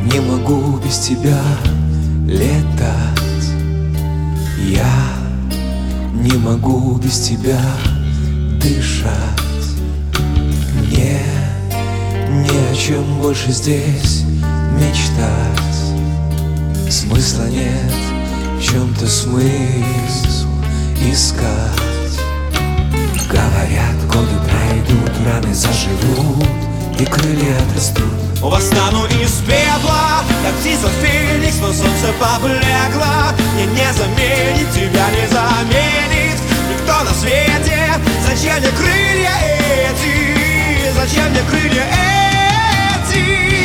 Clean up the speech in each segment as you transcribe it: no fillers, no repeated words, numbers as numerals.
Не могу без тебя летать. Я не могу без тебя дышать. Мне не о чем больше здесь мечтать. Смысла нет в чем-то смысл искать. Говорят, годы пройдут, раны заживут и крылья отрастут. Восстану из пепла, как птица феникс, но солнце поблекло. Мне не заменить, тебя не заменит никто на свете. Зачем мне крылья эти? Зачем мне крылья эти?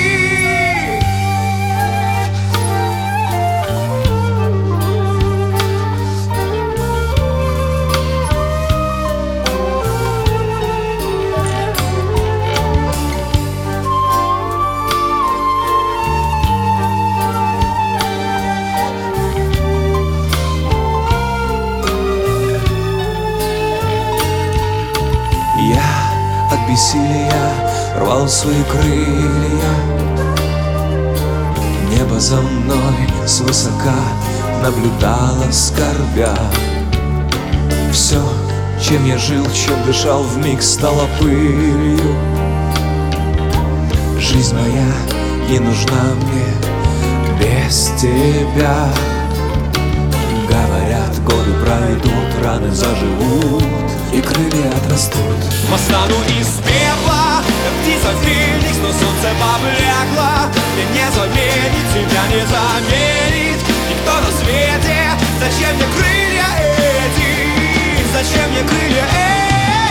Я от бессилия рвал свои крылья. Небо за мной свысока наблюдало, скорбя. Все, чем я жил, чем дышал, вмиг стало пылью. Жизнь моя не нужна мне без тебя. Говорят, годы пройдут, раны заживут и крылья отрастут. Восстану из пепла, как птица феникс, но солнце поблекло. Мне не заменить, тебя не заменит никто на свете. Зачем мне крылья эти? Зачем мне крылья эти?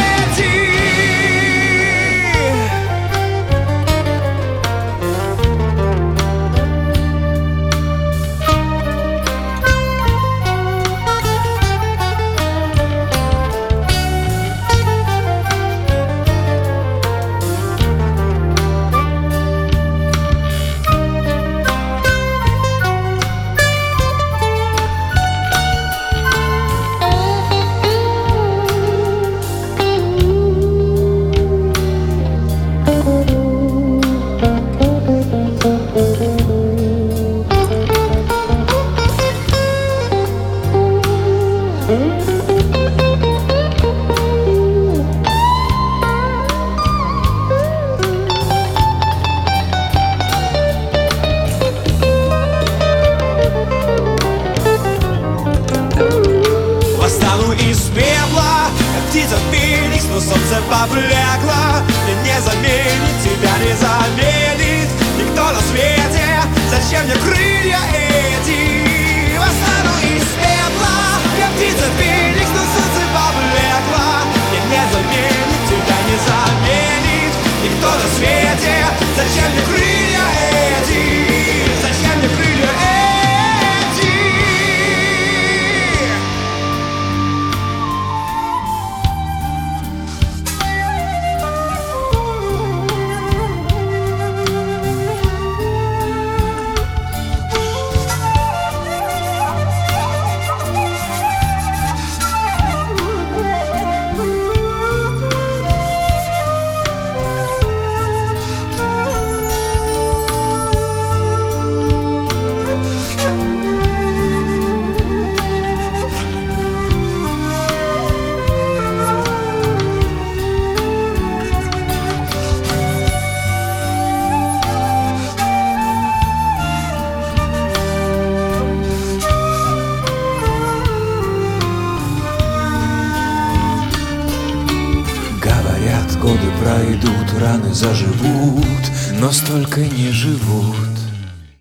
Восстану из пепла, как птица феникс, но солнце поблекло. Мне не заменить, тебя не заменит никто на свете. Зачем мне крылья эти? Восстану из пепла, как птица феникс, но солнце поблекло. Мне не заменить, тебя не заменит никто на свете. Зачем мне крылья эти? Зачем мне крылья эти? Годы пройдут, раны заживут, но столько не живут.